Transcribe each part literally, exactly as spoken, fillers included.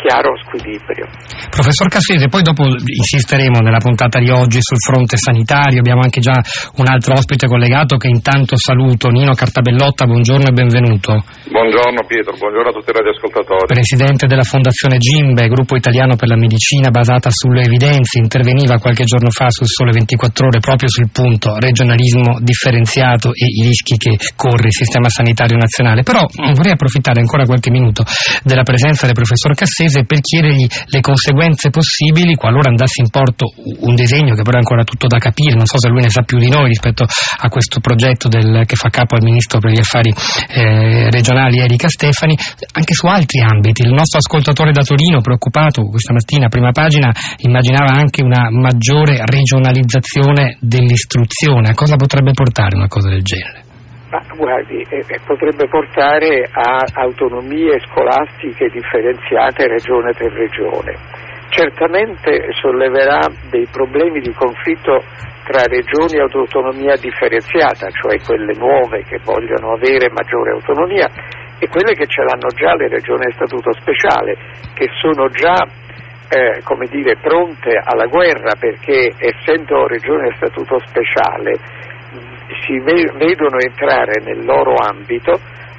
chiaro squilibrio. Professor Cassese, poi dopo insisteremo nella puntata di oggi sul fronte sanitario, abbiamo anche già un altro ospite collegato che intanto saluto, Nino Cartabellotta, buongiorno e benvenuto. Buongiorno Pietro, buongiorno a tutti i radioascoltatori. Presidente della Fondazione GIMBE, gruppo italiano per la medicina basata sulle evidenze, interveniva qualche giorno fa sul Sole ventiquattro Ore proprio sul punto regionalismo differenziato e i rischi che corre il sistema sanitario nazionale. Però vorrei approfittare ancora qualche minuto della presenza del professor Cassese per chiedergli le conseguenze possibili qualora andasse in porto un disegno che però è ancora tutto da capire, non so se lui ne sa più di noi rispetto a questo progetto del, che fa capo al ministro per gli affari eh, regionali Erika Stefani, anche su altri ambiti. Il nostro ascoltatore da Torino, preoccupato questa mattina, prima pagina, immaginava anche una maggiore regionalizzazione dell'istruzione. A cosa potrebbe portare una cosa del genere? Ma guardi, eh, potrebbe portare a autonomie scolastiche differenziate regione per regione. Certamente solleverà dei problemi di conflitto tra regioni ad autonomia differenziata, cioè quelle nuove che vogliono avere maggiore autonomia e quelle che ce l'hanno già le regioni a statuto speciale, che sono già eh, come dire, pronte alla guerra perché essendo regioni a statuto speciale si vedono entrare nel loro ambito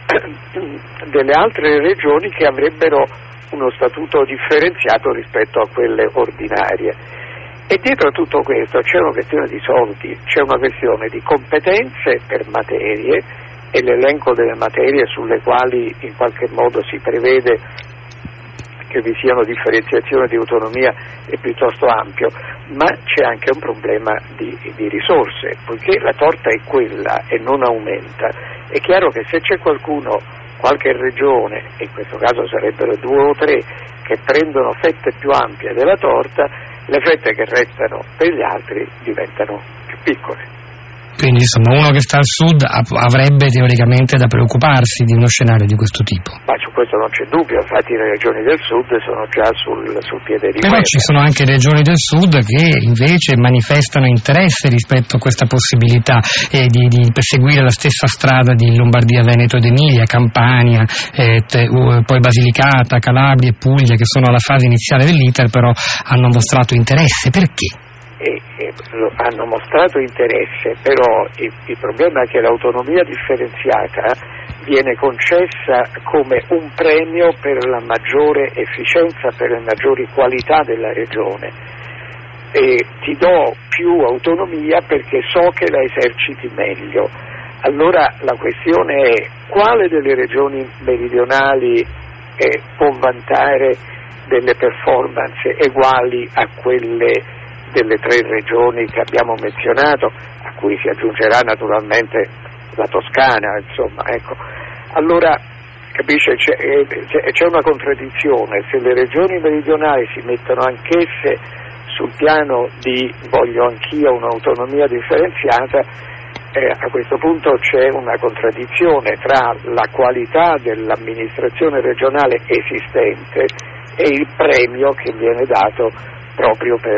delle altre regioni che avrebbero uno statuto differenziato rispetto a quelle ordinarie. E dietro a tutto questo c'è una questione di soldi, c'è una questione di competenze per materie e l'elenco delle materie sulle quali in qualche modo si prevede che vi siano differenziazione di autonomia è piuttosto ampio, ma c'è anche un problema di, di risorse, poiché la torta è quella e non aumenta. È chiaro che se c'è qualcuno, qualche regione, in questo caso sarebbero due o tre, che prendono fette più ampie della torta, le fette che restano per gli altri diventano più piccole. Quindi insomma uno che sta al sud avrebbe teoricamente da preoccuparsi di uno scenario di questo tipo. Ma su questo non c'è dubbio, infatti le regioni del sud sono già sul, sul piede di Però guerra. Ci sono anche regioni del sud che invece manifestano interesse rispetto a questa possibilità eh, di, di perseguire la stessa strada di Lombardia, Veneto ed Emilia, Campania, eh, te, uh, poi Basilicata, Calabria e Puglia, che sono alla fase iniziale dell'iter, però hanno mostrato interesse. Perché? E, e, hanno mostrato interesse, però il, il problema è che l'autonomia differenziata viene concessa come un premio per la maggiore efficienza, per le maggiori qualità della regione. E ti do più autonomia perché so che la eserciti meglio. Allora la questione è quale delle regioni meridionali eh, può vantare delle performance uguali a quelle delle tre regioni che abbiamo menzionato, a cui si aggiungerà naturalmente la Toscana, insomma, ecco. Allora, capisce, c'è, c'è una contraddizione, se le regioni meridionali si mettono anch'esse sul piano di voglio anch'io un'autonomia differenziata, eh, a questo punto c'è una contraddizione tra la qualità dell'amministrazione regionale esistente e il premio che viene dato proprio per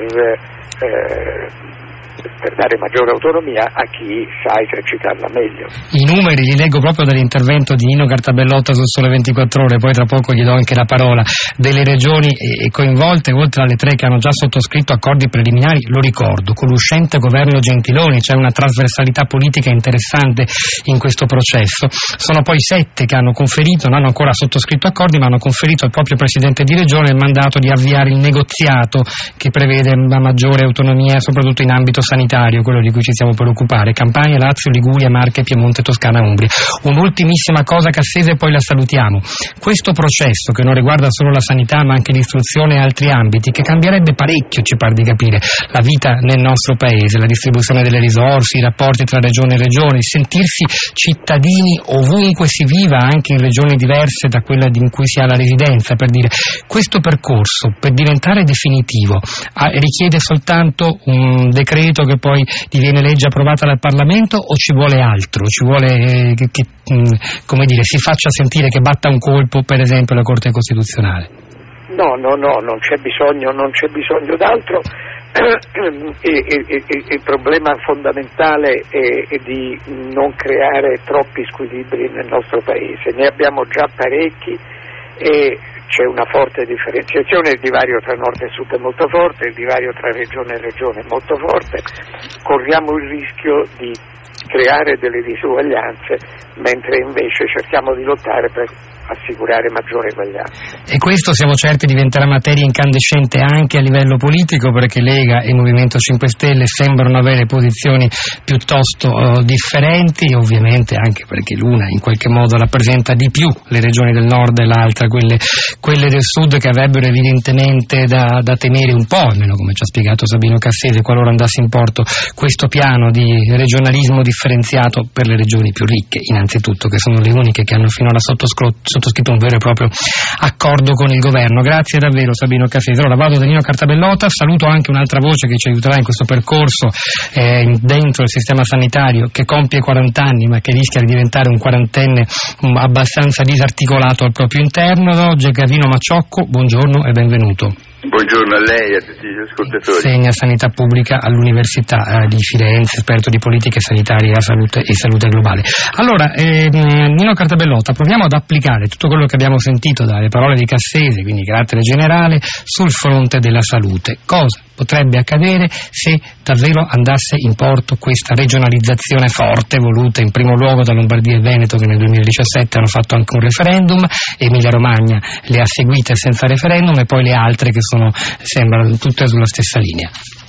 eh, per dare maggiore autonomia a chi sa esercitarla meglio. I numeri li leggo proprio dall'intervento di Nino Cartabellotta sul Sole ventiquattro Ore, poi tra poco gli do anche la parola, delle regioni coinvolte, oltre alle tre che hanno già sottoscritto accordi preliminari, lo ricordo, con l'uscente governo Gentiloni, c'è una trasversalità politica interessante in questo processo. Sono poi sette che hanno conferito, non hanno ancora sottoscritto accordi, ma hanno conferito al proprio presidente di regione il mandato di avviare il negoziato che prevede una maggiore autonomia soprattutto in ambito sanitario, quello di cui ci stiamo per occupare: Campania, Lazio, Liguria, Marche, Piemonte, Toscana, Umbria. Un'ultimissima cosa, Cassese, e poi la salutiamo. Questo processo, che non riguarda solo la sanità ma anche l'istruzione e altri ambiti, che cambierebbe parecchio, ci pare di capire, la vita nel nostro paese, la distribuzione delle risorse, i rapporti tra regione e regione, sentirsi cittadini ovunque si viva, anche in regioni diverse da quella in cui si ha la residenza, per dire, questo percorso per diventare definitivo richiede soltanto un decreto che poi diviene legge approvata dal Parlamento, o ci vuole altro? Ci vuole eh, che, che come dire, si faccia sentire, che batta un colpo per esempio la Corte Costituzionale? No, no, no, non c'è bisogno, non c'è bisogno d'altro. E, e, e, il problema fondamentale è, è di non creare troppi squilibri nel nostro paese. Ne abbiamo già parecchi e c'è una forte differenziazione, il divario tra nord e sud è molto forte, il divario tra regione e regione è molto forte, corriamo il rischio di creare delle disuguaglianze, mentre invece cerchiamo di lottare per assicurare maggiore eguaglianza. E questo, siamo certi, diventerà materia incandescente anche a livello politico, perché Lega e Movimento cinque Stelle sembrano avere posizioni piuttosto uh, differenti, ovviamente anche perché l'una in qualche modo rappresenta di più le regioni del nord e l'altra quelle, quelle del sud, che avrebbero evidentemente da, da temere un po', almeno come ci ha spiegato Sabino Cassese, qualora andasse in porto questo piano di regionalismo differenziato per le regioni più ricche, innanzitutto, che sono le uniche che hanno finora sottoscritto sottoscritto un vero e proprio accordo con il governo. Grazie davvero Sabino Cassese. Allora vado da Nino Cartabellota, saluto anche un'altra voce che ci aiuterà in questo percorso eh, dentro il sistema sanitario, che compie quaranta anni ma che rischia di diventare un quarantenne um, abbastanza disarticolato al proprio interno. Gavino Macciocco, buongiorno e benvenuto. Buongiorno a lei e a tutti gli ascoltatori. Insegna sanità pubblica all'Università eh, di Firenze, esperto di politiche sanitarie e salute, e salute globale. Allora, eh, Nino Cartabellota, proviamo ad applicare tutto quello che abbiamo sentito dalle parole di Cassese, quindi di carattere generale, sul fronte della salute. Cosa potrebbe accadere se davvero andasse in porto questa regionalizzazione forte, voluta in primo luogo da Lombardia e Veneto, che nel duemiladiciassette hanno fatto anche un referendum, Emilia Romagna le ha seguite senza referendum, e poi le altre che sono, sembrano tutte sulla stessa linea.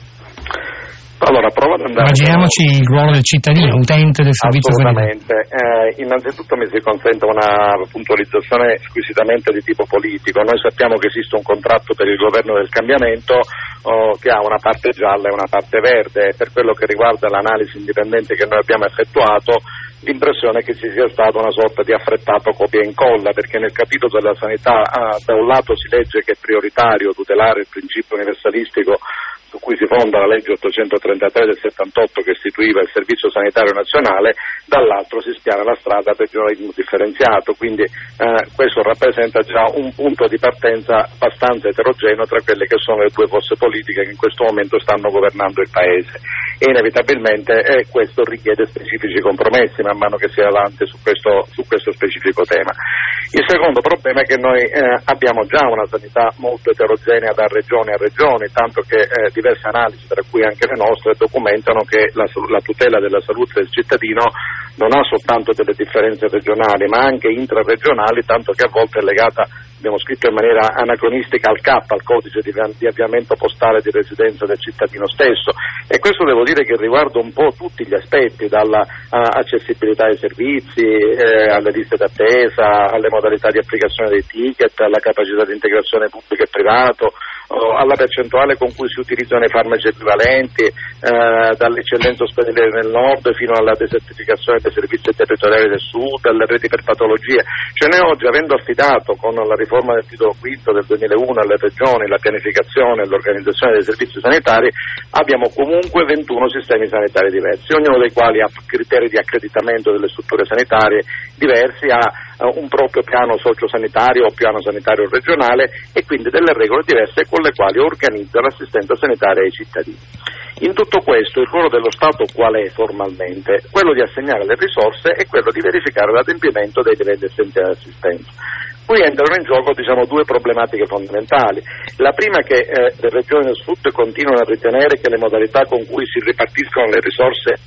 Allora, prova ad andare. Immaginiamoci il ruolo del cittadino, utente del servizio sanitario. Assolutamente. Eh, innanzitutto mi si consente una puntualizzazione squisitamente di tipo politico. Noi sappiamo che esiste un contratto per il governo del cambiamento oh, che ha una parte gialla e una parte verde. Per quello che riguarda l'analisi indipendente che noi abbiamo effettuato, l'impressione è che ci sia stata una sorta di affrettato copia e incolla, perché nel capitolo della sanità ah, da un lato si legge che è prioritario tutelare il principio universalistico su cui si fonda la legge ottocentotrentatré del settantotto che istituiva il Servizio Sanitario Nazionale, dall'altro si spiana la strada per il regionalismo differenziato, quindi eh, questo rappresenta già un punto di partenza abbastanza eterogeneo tra quelle che sono le due forze politiche che in questo momento stanno governando il Paese, e inevitabilmente eh, questo richiede specifici compromessi man mano che si va avanti su questo, su questo specifico tema. Il secondo problema è che noi eh, abbiamo già una sanità molto eterogenea da regione a regione, tanto che eh, diverse analisi, tra cui anche le nostre, documentano che la, la tutela della salute del cittadino non ha soltanto delle differenze regionali ma anche intraregionali, tanto che a volte è legata, abbiamo scritto in maniera anacronistica, al C A P, al codice di, di avviamento postale di residenza del cittadino stesso, e questo devo dire che riguarda un po' tutti gli aspetti, dalla uh, accessibilità ai servizi, eh, alle liste d'attesa, alle modalità di applicazione dei ticket, alla capacità di integrazione pubblico e privato, oh, alla percentuale con cui si utilizzano i farmaci equivalenti, eh, dall'eccellenza ospedaliera nel nord fino alla desertificazione dei servizi territoriali del sud, alle reti per patologie. Cioè noi oggi, avendo affidato con la riforma del titolo quinto del duemilauno alle regioni la pianificazione e l'organizzazione dei servizi sanitari, abbiamo comunque ventuno sistemi sanitari diversi, ognuno dei quali ha criteri di accreditamento delle strutture sanitarie diversi, ha uh, un proprio piano sociosanitario o piano sanitario regionale e quindi delle regole diverse con le quali organizza l'assistenza sanitaria ai cittadini. In tutto questo il ruolo dello Stato qual è formalmente? Quello di assegnare le risorse e quello di verificare l'adempimento dei livelli essenziali di assistenza. Qui entrano in gioco diciamo, due problematiche fondamentali. La prima è che eh, le regioni del sud continuano a ritenere che le modalità con cui si ripartiscono le risorse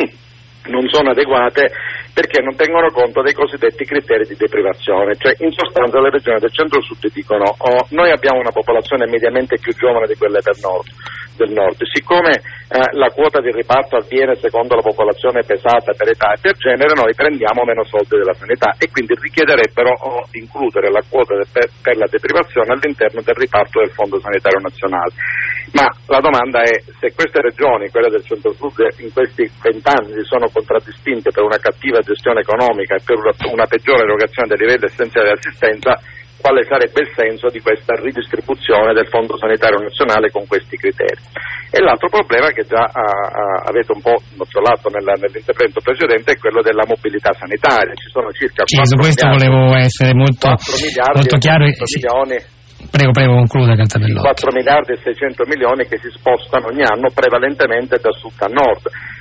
non sono adeguate perché non tengono conto dei cosiddetti criteri di deprivazione, cioè in sostanza le regioni del centro-sud dicono oh, noi abbiamo una popolazione mediamente più giovane di quelle del nord, del nord. Siccome eh, la quota di riparto avviene secondo la popolazione pesata per età e per genere, noi prendiamo meno soldi della sanità e quindi richiederebbero oh, di includere la quota de, per, per la deprivazione all'interno del riparto del Fondo Sanitario Nazionale. Ma la domanda è, se queste regioni, quelle del centro-sud, in questi vent'anni si sono contraddistinte per una cattiva gestione economica e per una, una peggiore erogazione dei livelli essenziali di assistenza, quale sarebbe il senso di questa ridistribuzione del Fondo Sanitario Nazionale con questi criteri? E l'altro problema che già uh, avete un po' nozzolato nella, nell'intervento precedente è quello della mobilità sanitaria. Ci sono circa sì, su questo miliardi, volevo essere molto, molto chiaro. Sì. Milioni, Prego, prego, concluda Cartabellota. quattro miliardi e seicento milioni che si spostano ogni anno prevalentemente da sud a nord.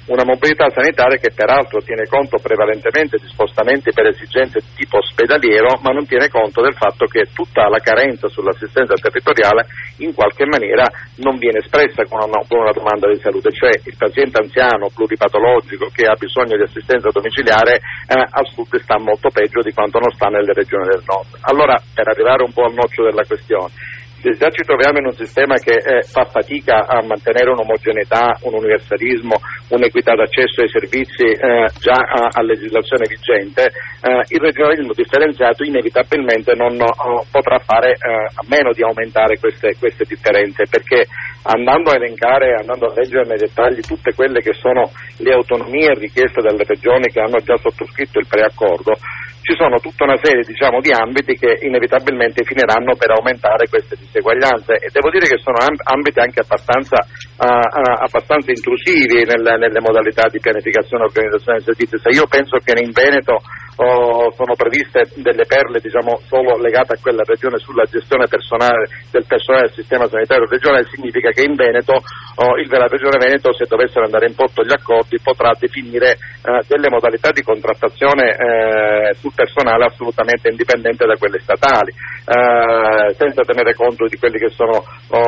una mobilità sanitaria che peraltro tiene conto prevalentemente di spostamenti per esigenze di tipo ospedaliero, ma non tiene conto del fatto che tutta la carenza sull'assistenza territoriale in qualche maniera non viene espressa con una, con una domanda di salute, cioè il paziente anziano pluripatologico che ha bisogno di assistenza domiciliare eh, al sud sta molto peggio di quanto non sta nelle regioni del nord. Allora, per arrivare un po' al noccio della questione, se già ci troviamo in un sistema che eh, fa fatica a mantenere un'omogeneità, un universalismo, un'equità d'accesso ai servizi eh, già a, a legislazione vigente, eh, il regionalismo differenziato inevitabilmente non oh, potrà fare eh, a meno di aumentare queste, queste differenze, perché andando a elencare, andando a leggere nei dettagli tutte quelle che sono le autonomie richieste dalle regioni che hanno già sottoscritto il preaccordo, ci sono tutta una serie, diciamo, di ambiti che inevitabilmente finiranno per aumentare queste diseguaglianze, e devo dire che sono ambiti anche abbastanza, uh, abbastanza intrusivi nelle, nelle modalità di pianificazione e organizzazione dei servizi. Se io penso che in Veneto oh, sono previste delle perle, diciamo, solo legate a quella regione sulla gestione personale del personale del sistema sanitario regionale, significa che in Veneto oh, il, la regione Veneto, se dovessero andare in porto gli accordi, potrà definire uh, delle modalità di contrattazione eh, sul personale assolutamente indipendente da quelle statali, eh, senza tenere conto di quelli che sono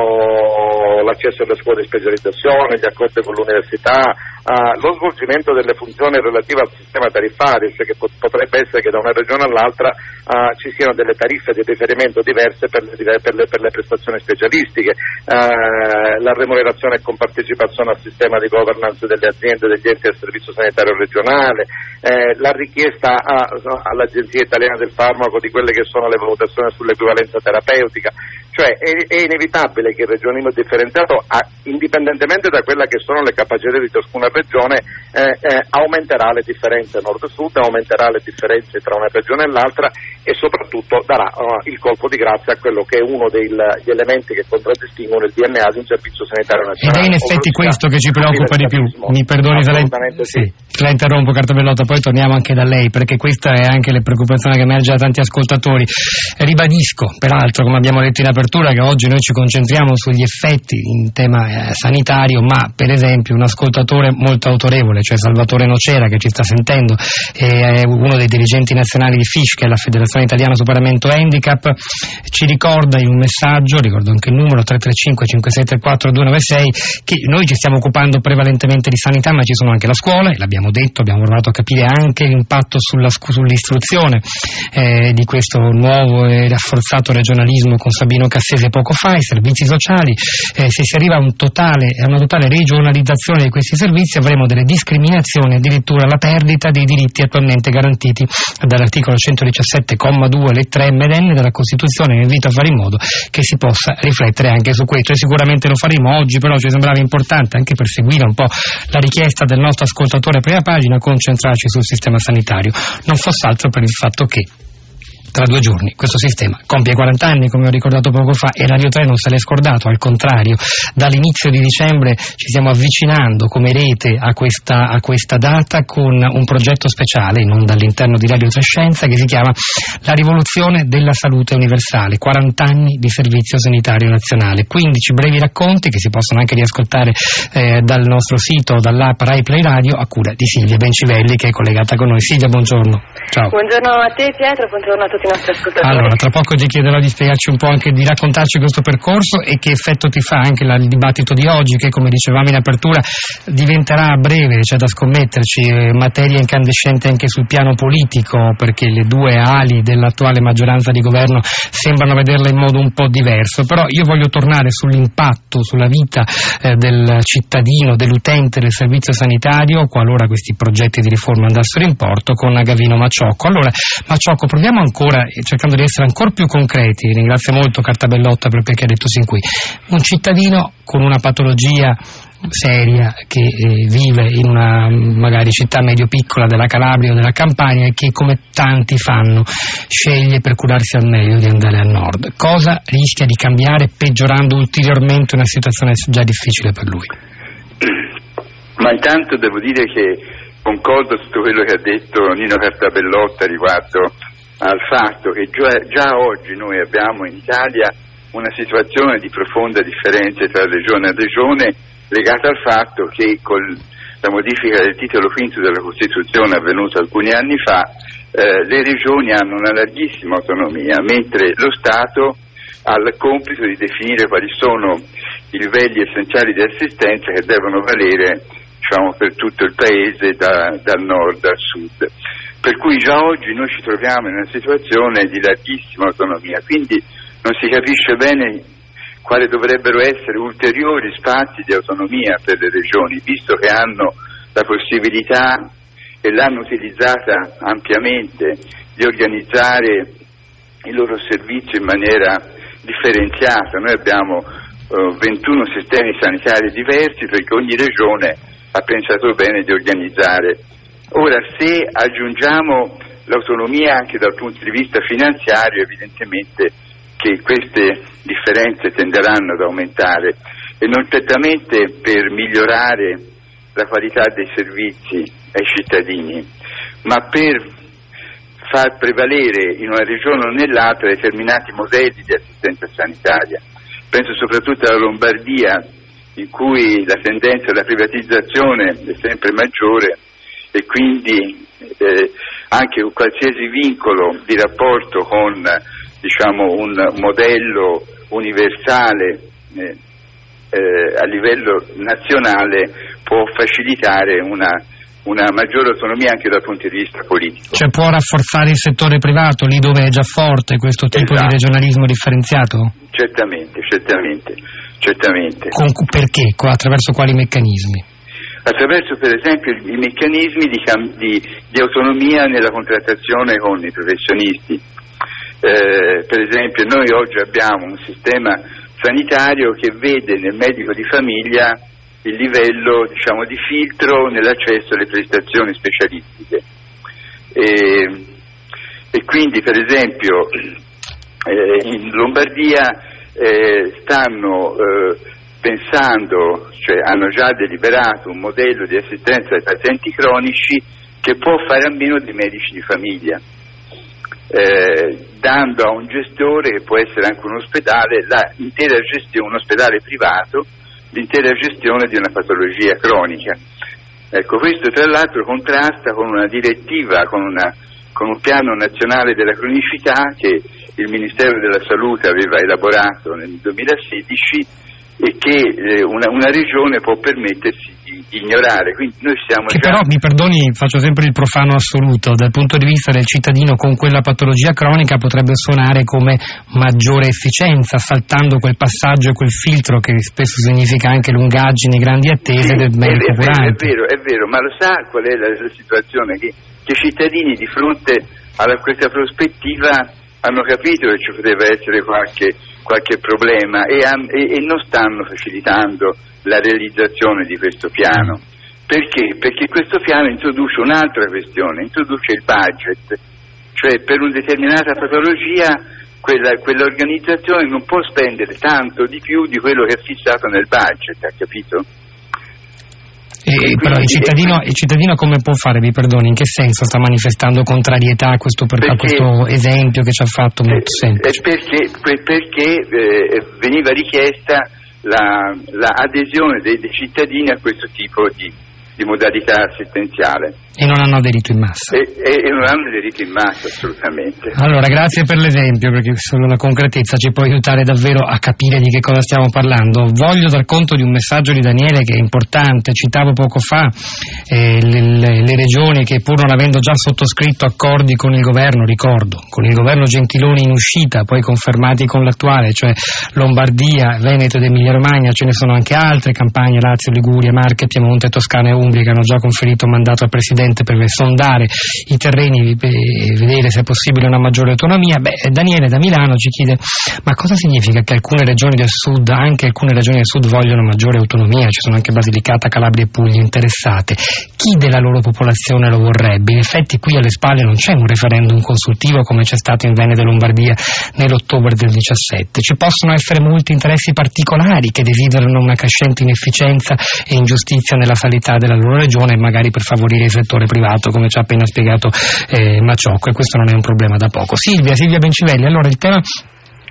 oh, l'accesso alle scuole di specializzazione, gli accordi con l'università, eh, lo svolgimento delle funzioni relative al sistema tariffario, cioè che pot- potrebbe essere che da una regione all'altra eh, ci siano delle tariffe di riferimento diverse per le, per le, per le prestazioni specialistiche, eh, la remunerazione con partecipazione al sistema di governance delle aziende, degli enti del servizio sanitario regionale, eh, la richiesta a, all'Agenzia Italiana del Farmaco di quelle che sono le valutazioni sull'equivalenza terapeutica. Cioè è, è inevitabile che il regionalismo differenziato, ha, indipendentemente da quella che sono le capacità di ciascuna regione, eh, eh, aumenterà le differenze nord-sud, aumenterà le differenze tra una regione e l'altra, e soprattutto darà uh, il colpo di grazia a quello che è uno degli elementi che contraddistinguono il D N A di un servizio sanitario nazionale. Ed è in effetti questo che ci preoccupa di più. Mi perdoni se la, sì, se la interrompo, Cartabellotta, poi torniamo anche da lei, perché questa è anche la preoccupazione che emerge da tanti ascoltatori. Ribadisco, peraltro, come abbiamo detto in apertura, che oggi noi ci concentriamo sugli effetti in tema eh, sanitario, ma per esempio un ascoltatore molto autorevole, cioè Salvatore Nocera, che ci sta sentendo, è uno dei dirigenti nazionali di F I S C, che è la Federazione Italiana Superamento Handicap, ci ricorda in un messaggio, ricordo anche il numero tre tre cinque cinque sei tre quattro due nove sei, che noi ci stiamo occupando prevalentemente di sanità, ma ci sono anche la scuola, e l'abbiamo detto, abbiamo provato a capire anche l'impatto sulla, sull'istruzione eh, di questo nuovo e rafforzato regionalismo con Sabino Cassese poco fa, i servizi sociali. Eh, se si arriva a, un totale, a una totale regionalizzazione di questi servizi, avremo delle discriminazioni, addirittura la perdita dei diritti attualmente garantiti dall'articolo centodiciassette comma due lettera M ed N della Costituzione. Vi invito a fare in modo che si possa riflettere anche su questo, e sicuramente lo faremo oggi, però ci sembrava importante, anche per seguire un po' la richiesta del nostro ascoltatore prima pagina, concentrarci sul sistema sanitario, non fosse altro per il fatto che tra due giorni questo sistema compie quaranta anni, come ho ricordato poco fa, e Radio tre non se l'è scordato, al contrario, dall'inizio di dicembre ci stiamo avvicinando come rete a questa, a questa data con un progetto speciale, non dall'interno di Radio tre Scienza, che si chiama La rivoluzione della salute universale, quaranta anni di servizio sanitario nazionale, quindici brevi racconti che si possono anche riascoltare eh, dal nostro sito, dall'app Rai Play Radio, a cura di Silvia Bencivelli, che è collegata con noi. Silvia, buongiorno. Ciao. Buongiorno a te Pietro, buongiorno a tutti i nostri ascoltatori. Allora, tra poco ti chiederò di spiegarci un po', anche di raccontarci questo percorso e che effetto ti fa anche la, il dibattito di oggi, che come dicevamo in apertura diventerà a breve, c'è da scommetterci, eh, materia incandescente anche sul piano politico, perché le due ali dell'attuale maggioranza di governo sembrano vederla in modo un po' diverso. Però io voglio tornare sull'impatto sulla vita eh, del cittadino, dell'utente del servizio sanitario, qualora questi progetti di riforma andassero in porto, con Gavino Macciocco. Allora, Macciocco, proviamo ancora, cercando di essere ancora più concreti. Ringrazio molto Cartabellotta perché ha detto sin qui. Un cittadino con una patologia seria che eh, vive in una magari città medio-piccola della Calabria o della Campania, e che, come tanti fanno, sceglie per curarsi al meglio di andare al nord. Cosa rischia di cambiare, peggiorando ulteriormente una situazione già difficile per lui? Ma intanto devo dire che concordo su quello che ha detto Nino Cartabellotta riguardo al fatto che già, già oggi noi abbiamo in Italia una situazione di profonda differenza tra regione e regione, legata al fatto che con la modifica del titolo quinto della Costituzione avvenuta alcuni anni fa, eh, le regioni hanno una larghissima autonomia, mentre lo Stato ha il compito di definire quali sono i livelli essenziali di assistenza che devono valere, diciamo, per tutto il paese da, dal nord al sud. Per cui già oggi noi ci troviamo in una situazione di larghissima autonomia, quindi non si capisce bene quali dovrebbero essere ulteriori spazi di autonomia per le regioni, visto che hanno la possibilità, e l'hanno utilizzata ampiamente, di organizzare i loro servizi in maniera differenziata. Noi abbiamo eh, ventuno sistemi sanitari diversi, perché ogni regione ha pensato bene di organizzare. Ora, se aggiungiamo l'autonomia anche dal punto di vista finanziario, evidentemente che queste differenze tenderanno ad aumentare, e non certamente per migliorare la qualità dei servizi ai cittadini, ma per far prevalere in una regione o nell'altra determinati modelli di assistenza sanitaria. Penso soprattutto alla Lombardia, in cui la tendenza alla privatizzazione è sempre maggiore, e quindi eh, anche qualsiasi vincolo di rapporto con, diciamo, un modello universale eh, eh, a livello nazionale può facilitare una, una maggiore autonomia anche dal punto di vista politico. Cioè può rafforzare il settore privato lì dove è già forte questo tipo esatto. di regionalismo differenziato? Certamente, certamente, certamente. Con, perché? Attraverso quali meccanismi? Attraverso per esempio i meccanismi di, di, di autonomia nella contrattazione con i professionisti. Eh, per esempio noi oggi abbiamo un sistema sanitario che vede nel medico di famiglia il livello, diciamo, di filtro nell'accesso alle prestazioni specialistiche, e, e quindi per esempio eh, in Lombardia eh, stanno eh, pensando, cioè hanno già deliberato un modello di assistenza ai pazienti cronici che può fare a meno dei medici di famiglia, eh, dando a un gestore, che può essere anche un ospedale, la intera gestione, un ospedale privato, l'intera gestione di una patologia cronica. Ecco, questo tra l'altro contrasta con una direttiva, con, una, con un piano nazionale della cronicità che il Ministero della Salute aveva elaborato nel duemilasedici e che eh, una, una regione può permettersi di, di ignorare. Quindi noi siamo che già... Però, mi perdoni, faccio sempre il profano assoluto, dal punto di vista del cittadino con quella patologia cronica potrebbe suonare come maggiore efficienza, saltando quel passaggio e quel filtro che spesso significa anche lungaggini, grandi attese sì, del medico è, curante. È vero, è vero, ma lo sa qual è la, la situazione? Che, che i cittadini di fronte a questa prospettiva hanno capito che ci poteva essere qualche qualche problema e, e, e non stanno facilitando la realizzazione di questo piano. Perché? Perché questo piano introduce un'altra questione, introduce il budget, cioè per una determinata patologia quella, quell'organizzazione non può spendere tanto di più di quello che è fissato nel budget, ha capito? E, e però il cittadino, il cittadino come può fare, mi perdoni, in che senso sta manifestando contrarietà a questo, per, perché, a questo esempio che ci ha fatto molto eh, semplice? Perché, perché eh, veniva richiesta la, la adesione dei, dei cittadini a questo tipo di, di modalità assistenziale. E non hanno aderito in massa. E, e, e non hanno aderito in massa, assolutamente. Allora, grazie per l'esempio, perché solo la concretezza ci può aiutare davvero a capire di che cosa stiamo parlando. Voglio dar conto di un messaggio di Daniele che è importante. Citavo poco fa eh, le, le, le regioni che, pur non avendo già sottoscritto accordi con il governo, ricordo, con il governo Gentiloni in uscita, poi confermati con l'attuale, cioè Lombardia, Veneto ed Emilia Romagna, ce ne sono anche altre, Campania, Lazio, Liguria, Marche, Piemonte, Toscana e Umbria, che hanno già conferito un mandato al Presidente per sondare i terreni e vedere se è possibile una maggiore autonomia. Beh, Daniele da Milano ci chiede: ma cosa significa che alcune regioni del sud, anche alcune regioni del sud, vogliono maggiore autonomia? Ci sono anche Basilicata, Calabria e Puglia interessate. Chi della loro popolazione lo vorrebbe? In effetti qui alle spalle non c'è un referendum consultivo come c'è stato in Veneto e Lombardia nell'ottobre del diciassette. Ci possono essere molti interessi particolari che desiderano una crescente inefficienza e ingiustizia nella sanità della loro regione, magari per favorire il settore privato, come ci ha appena spiegato eh, Maciocco, e questo non è un problema da poco. Silvia, Silvia Bencivelli, allora il tema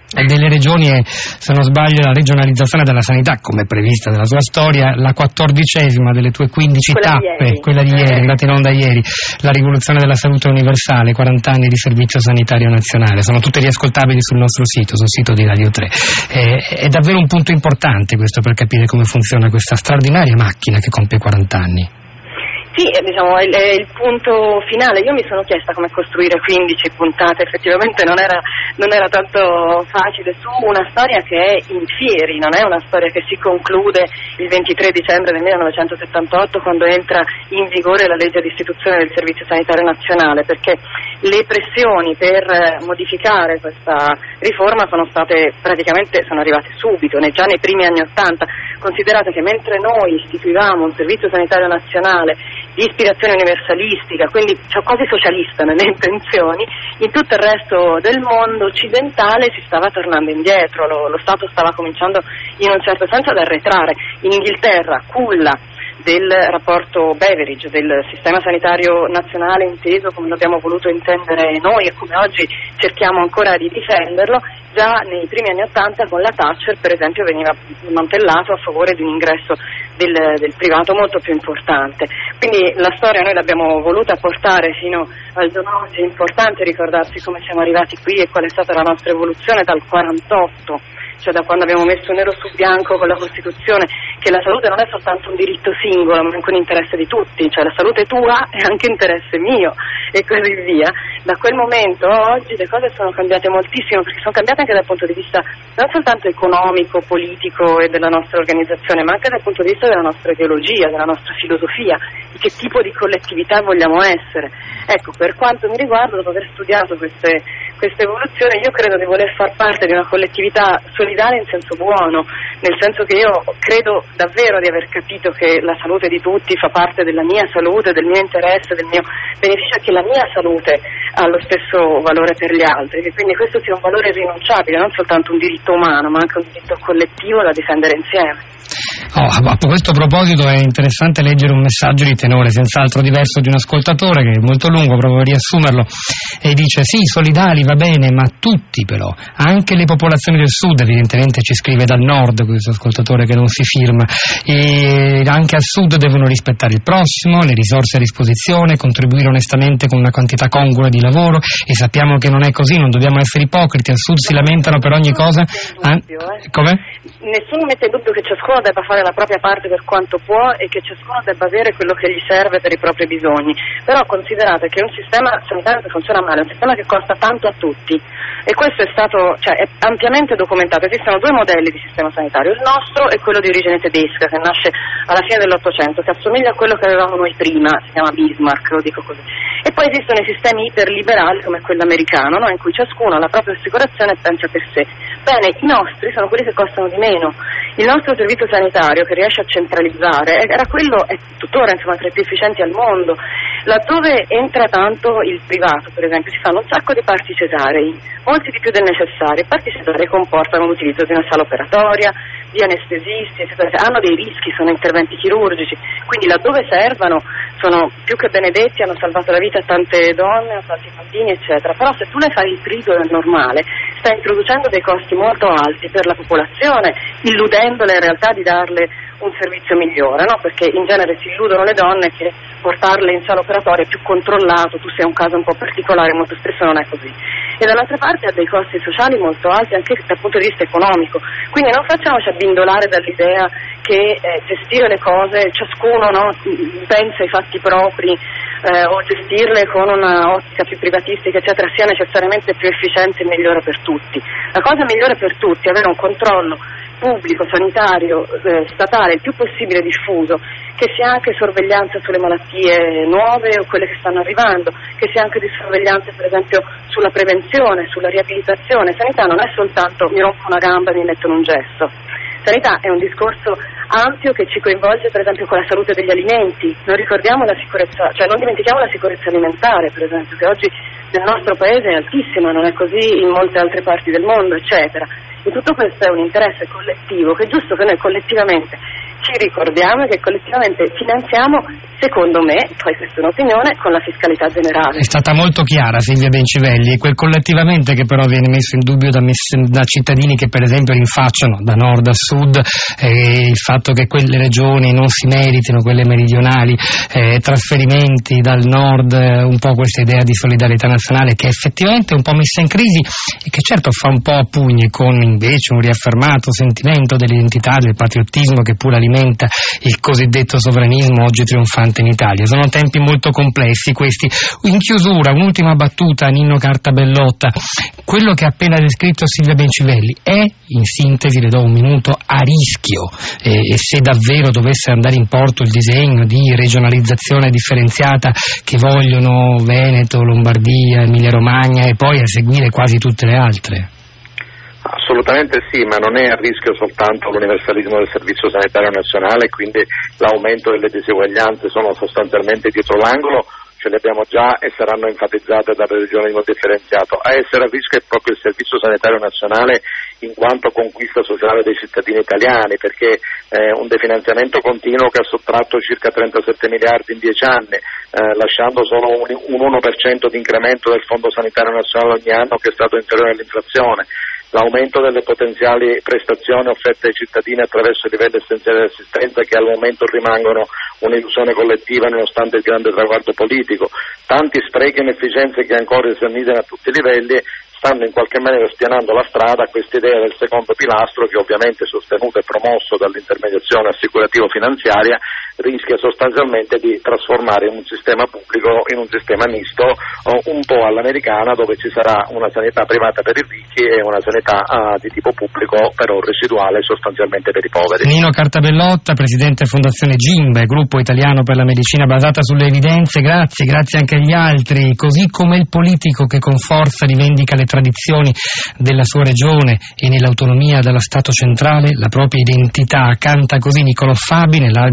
e delle regioni e, se non sbaglio, la regionalizzazione della sanità, come prevista nella sua storia, la quattordicesima delle tue quindici quella tappe, di quella di ieri, andata in onda ieri, la rivoluzione della salute universale, quaranta anni di servizio sanitario nazionale, sono tutte riascoltabili sul nostro sito, sul sito di Radio tre. È, è davvero un punto importante questo per capire come funziona questa straordinaria macchina che compie quaranta anni. Sì, diciamo, è, è il punto finale. Io mi sono chiesta come costruire quindici puntate, effettivamente non era, non era tanto facile, su una storia che è in fieri, non è una storia che si conclude il ventitré dicembre del millenovecentosettantotto, quando entra in vigore la legge di istituzione del Servizio Sanitario Nazionale, perché le pressioni per modificare questa riforma sono state praticamente, sono arrivate subito, già nei primi anni Ottanta. Considerate che mentre noi istituivamo un Servizio Sanitario Nazionale di ispirazione universalistica, quindi cioè, quasi socialista nelle intenzioni, in tutto il resto del mondo occidentale si stava tornando indietro, lo, lo Stato stava cominciando in un certo senso ad arretrare. In Inghilterra, culla del rapporto Beveridge, del sistema sanitario nazionale inteso come l'abbiamo voluto intendere noi e come oggi cerchiamo ancora di difenderlo, già nei primi anni Ottanta con la Thatcher per esempio veniva smantellato a favore di un ingresso del, del privato molto più importante. Quindi la storia noi l'abbiamo voluta portare fino al giorno d'oggi. È importante ricordarsi come siamo arrivati qui e qual è stata la nostra evoluzione dal quarantotto, cioè da quando abbiamo messo nero su bianco con la Costituzione che la salute non è soltanto un diritto singolo ma anche un interesse di tutti, cioè la salute tua è anche interesse mio e così via. Da quel momento oggi le cose sono cambiate moltissimo, perché sono cambiate anche dal punto di vista non soltanto economico, politico e della nostra organizzazione, ma anche dal punto di vista della nostra ideologia, della nostra filosofia, di che tipo di collettività vogliamo essere. Ecco, per quanto mi riguarda, dopo aver studiato queste, queste evoluzioni, io credo di voler far parte di una collettività solidale in senso buono, nel senso che io credo davvero di aver capito che la salute di tutti fa parte della mia salute, del mio interesse, del mio beneficio, e che la mia salute ha lo stesso valore per gli altri, e quindi questo sia un valore irrinunciabile, non soltanto un diritto umano ma anche un diritto collettivo da difendere insieme. Oh, a questo proposito è interessante leggere un messaggio di tenore senz'altro diverso di un ascoltatore, che è molto lungo, provo a riassumerlo, e dice: sì, solidali va bene, ma tutti però, anche le popolazioni del sud, evidentemente ci scrive dal nord questo ascoltatore che non si firma, e anche al sud devono rispettare il prossimo, le risorse a disposizione, contribuire onestamente con una quantità congrua di lavoro, e sappiamo che non è così, non dobbiamo essere ipocriti, al sud si lamentano per ogni cosa. Ah, come? Nessuno mette in dubbio che ciascuno debba fare la propria parte per quanto può e che ciascuno debba avere quello che gli serve per i propri bisogni, però considerate che un sistema sanitario che funziona male è un sistema che costa tanto a tutti, e questo è stato, cioè, è ampiamente documentato. Esistono due modelli di sistema sanitario, il nostro è quello di origine tedesca che nasce alla fine dell'Ottocento, che assomiglia a quello che avevamo noi prima, si chiama Bismarck, lo dico così, e poi esistono i sistemi iperliberali come quello americano, no? In cui ciascuno ha la propria assicurazione e pensa per sé. Bene, i nostri sono quelli che costano di meno. Il nostro servizio sanitario, che riesce a centralizzare, era quello, è tuttora insomma tra i più efficienti al mondo. Laddove entra tanto il privato, per esempio, si fanno un sacco di parti cesarei, molti di più del necessario. Parti cesarei comportano l'utilizzo di una sala operatoria, di anestesisti, eccetera. Hanno dei rischi, sono interventi chirurgici, quindi laddove servano sono più che benedetti, hanno salvato la vita a tante donne, a tanti bambini, eccetera. Però se tu le fai il triplo del normale, stai introducendo dei costi molto alti per la popolazione, illudendole in realtà di darle un servizio migliore, no? Perché in genere si illudono le donne che portarle in sala operatoria è più controllato, tu sei un caso un po' particolare, molto spesso non è così. E dall'altra parte ha dei costi sociali molto alti anche dal punto di vista economico, quindi non facciamoci abbindolare dall'idea che eh, gestire le cose, ciascuno, no, pensa ai fatti propri, eh, o gestirle con una ottica più privatistica eccetera sia necessariamente più efficiente e migliore per tutti. La cosa migliore per tutti è avere un controllo pubblico, sanitario, eh, statale, il più possibile diffuso, che sia anche sorveglianza sulle malattie nuove o quelle che stanno arrivando, che sia anche di sorveglianza per esempio sulla prevenzione, sulla riabilitazione. Sanità non è soltanto mi rompo una gamba e mi metto in un gesso. Sanità è un discorso ampio che ci coinvolge per esempio con la salute degli alimenti. Non ricordiamo la sicurezza, cioè non dimentichiamo la sicurezza alimentare, per esempio, che oggi nel nostro paese è altissima, non è così in molte altre parti del mondo, eccetera. E tutto questo è un interesse collettivo che è giusto che noi collettivamente ci ci ricordiamo che collettivamente finanziamo, secondo me, poi questa è un'opinione, con la fiscalità generale. È stata molto chiara Silvia Bencivelli, e quel collettivamente che però viene messo in dubbio da, da cittadini che per esempio rinfacciano da nord a sud eh, il fatto che quelle regioni non si meritino, quelle meridionali, eh, trasferimenti dal nord, eh, un po' questa idea di solidarietà nazionale che è effettivamente un po' messa in crisi e che certo fa un po' a pugni con invece un riaffermato sentimento dell'identità, del patriottismo che pure alimenta il cosiddetto sovranismo oggi trionfante in Italia. Sono tempi molto complessi questi. In chiusura, un'ultima battuta a Nino Cartabellotta. Quello che ha appena descritto Silvia Bencivelli è, in sintesi, le do un minuto, a rischio, e, e se davvero dovesse andare in porto il disegno di regionalizzazione differenziata che vogliono Veneto, Lombardia, Emilia Romagna e poi a seguire quasi tutte le altre? Assolutamente sì, ma non è a rischio soltanto l'universalismo del Servizio Sanitario Nazionale, quindi l'aumento delle diseguaglianze sono sostanzialmente dietro l'angolo, ce le abbiamo già e saranno enfatizzate dal regionalismo differenziato. A essere a rischio è proprio il Servizio Sanitario Nazionale in quanto conquista sociale dei cittadini italiani, perché eh, un definanziamento continuo che ha sottratto circa trentasette miliardi in dieci anni, eh, lasciando solo un, un uno per cento di incremento del Fondo Sanitario Nazionale ogni anno, che è stato inferiore all'inflazione. L'aumento delle potenziali prestazioni offerte ai cittadini attraverso i livelli essenziali di assistenza, che al momento rimangono un'illusione collettiva nonostante il grande traguardo politico, tanti sprechi e inefficienze che ancora si annidano a tutti i livelli, stanno in qualche maniera spianando la strada a questa idea del secondo pilastro che, ovviamente sostenuto e promosso dall'intermediazione assicurativo-finanziaria, rischia sostanzialmente di trasformare un sistema pubblico in un sistema misto, un po' all'americana, dove ci sarà una sanità privata per i ricchi e una sanità uh, di tipo pubblico però residuale sostanzialmente per i poveri. Nino Cartabellotta, presidente Fondazione GIMBE, gruppo italiano per la medicina basata sulle evidenze, grazie, grazie anche agli altri, così come il politico che con forza rivendica le tradizioni della sua regione e nell'autonomia dello Stato centrale la propria identità. Canta così Niccolò Fabi nell'album